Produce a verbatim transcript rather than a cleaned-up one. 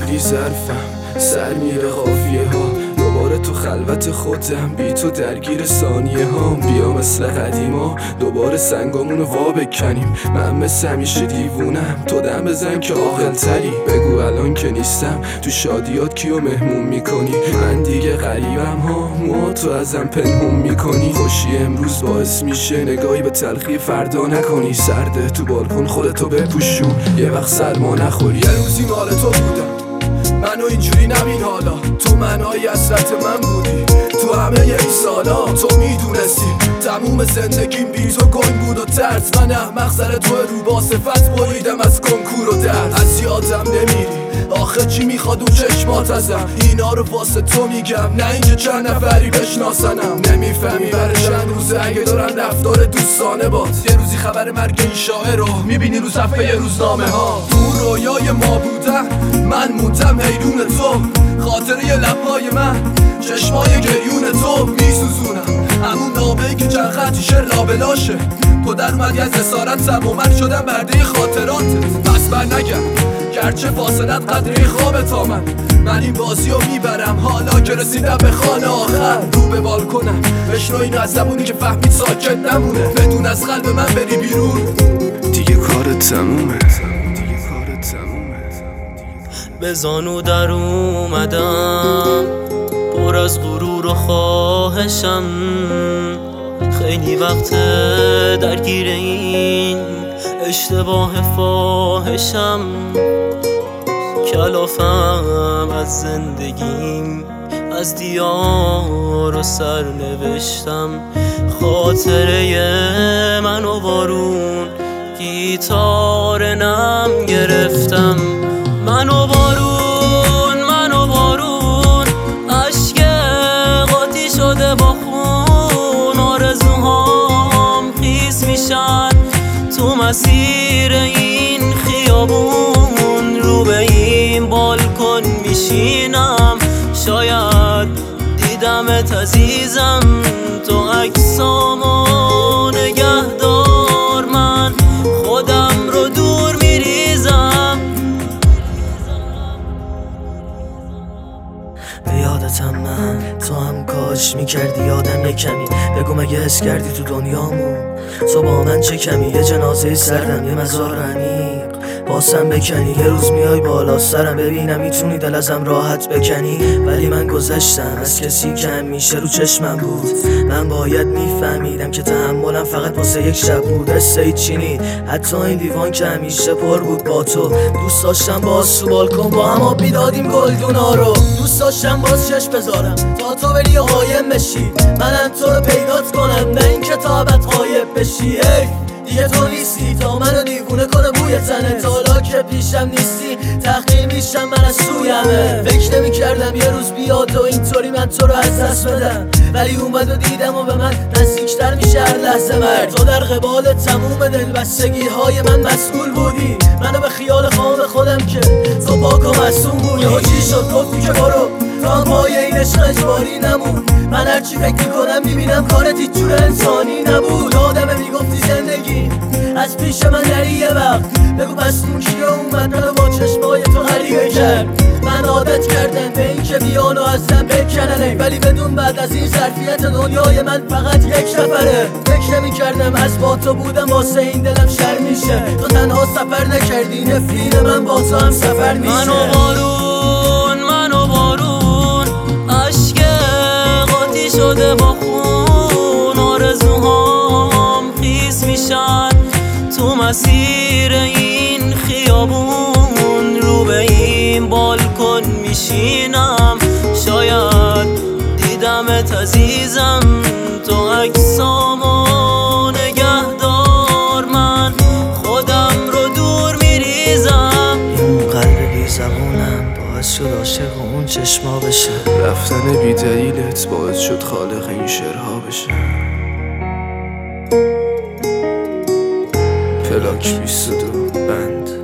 میری ظرفم، سر میره قافیه ها، دوباره تو خلوت خودم، بی تو درگیر ثانیه ها. بیا مثل قدیما دوباره سنگامونو وا بکنیم. من مثل همیشه دیوونم، تو دم بزن که عاقل تری. بگو الان که نیستم تو شادیات کیو مهمون میکنی؟ من دیگه غریبم ها، مو تو ازم پنهون میکنی. خوشی امروز باعث میشه نگاهی به تلخی فردا نکنی. سرده تو بالکن خودتو بپوشون، یه وقت سرما نخوری. یه روزی مال تو بودم، منو اینجوری نبین حالا. تو منای حسرت من بودی تو همه این سالا. تو میدونستی تموم زندگیم بی تو گنگ بود و ترس. من احمق سر تو رو با صفت بریدم از کنکور و درس. از یادم نمیری آخه چی میخواد اون چشمات ازم؟ اینا رو واسه تو میگم، نه اینکه چند نفری بشناسنم. نمیفهمی برای چند روزه اگه دارن رفتار دوستانه باد. یه روزی خبر مرگ این شاعر رو میبینی رو صفحه روزنامه ها. تو رویای ما بودم، من موندم حیرون تو. خاطره یه لبهای من، چشمای گریون تو میسوزونم. همون نامه‌ای که چند خطی شعر لابلاشه. تو در اومدی از اسارتم و من شدم برده خاطراتت. پس بر نگم گرچه فاصلت قدری خوابه تا من. من این بازی رو میبرم حالا که رسیدم به خانه آخر. رو به بالکنم بشنو اینو از زبونی که فهمید ساکت نمونه. بدون از قلب من بری بیرون، دیگه کارت تمومه. به زانو در اومدم پر از غرور و خواهشم. خیلی وقت درگیر این اشتباه فاحشم. کلافم از زندگیم، از دیار و سر نوشتم. خاطره من و بارون گیتار نم گرفتم. من و بارون من و بارون عشق قاطی شده با خون. آرزوهام خیس میشن تو مسیر این خیابون. رو به این بالکن میشینم، شاید دیدمت عزیزم. تو عکسامو نگهدار، من خودم رو دور میریزم. به یادتم من، تو هم کاش میکردی یادم یه کمی. بگو مگه حس کردی تو دنیامون تو با من چه کمی؟ یه جنازه سردم، یه مزار عمیق باسم بکنی. یه روز میای بالا سرم ببینم میتونی دل ازم راحت بکنی. ولی من گذشتم از کسی که همیشه رو چشمم بود. من باید میفهمیدم که تحملم فقط واسه یک شب بود. قصه چینی حتی این لیوان که همیشه پر بود با تو. دوست داشتم باز تو بالکن با هم آب میدادیم گلدونا رو. دوست داشتم باز چش بذارم تا تو بری و قایم بشی. منم تو رو پیدات کنم، نه این که تا ابد غایب بشی. دیگه تو نیستی تا منو دیوونه کنه بوی تنه. تا حالا که پیشم نیستی تحقیر میشم من از سویمه. فکر نمی کردم یه روز بیاد و اینطوری من تو رو از دست بدم. ولی اومد و دیدم و به من نزدیکتر میشه هر لحظه مرگ. تو در قبال تموم دلبستگی های من مسئول بودی. منو به خیال خام خودم که تو پاک و معصوم بودی. یهو چی شد گفتی که برو راه پای این عشق اجباری نمون. من هرچی فکر میکنم میبینم کارت هیچ جور انسانی نبود. آدمه میگفتی زندگی از پیش من نری یه وقت. بگو پس اون کیه اومد منو با چشمای تو غریبه کرد؟ من عادت کردم به این که بیانو ازم بکننه. ولی بدون بعد از این ظرفیت دنیای من فقط یک نفره. فکر نمی کردم از با تو بودم واسه این دلم شر میشه. تو تنها سفر نکردی، نفرین من با تو هم سفر میشه. من و بارون من و بارون عشق قاطی شده با خون. آرزوهام خیس میشن تو مسیر این خیابون. رو به این بالکن میشینم، شاید دیدمت عزیزم. تو عکسامو نگهدار، من خودم رو دور میریزم. این قلب بی زبونم باعث شد عاشق اون چشما بشه. رفتن بی دلیلت باعث شد خالق این شعرها بشه. پلاک بیست و دو بند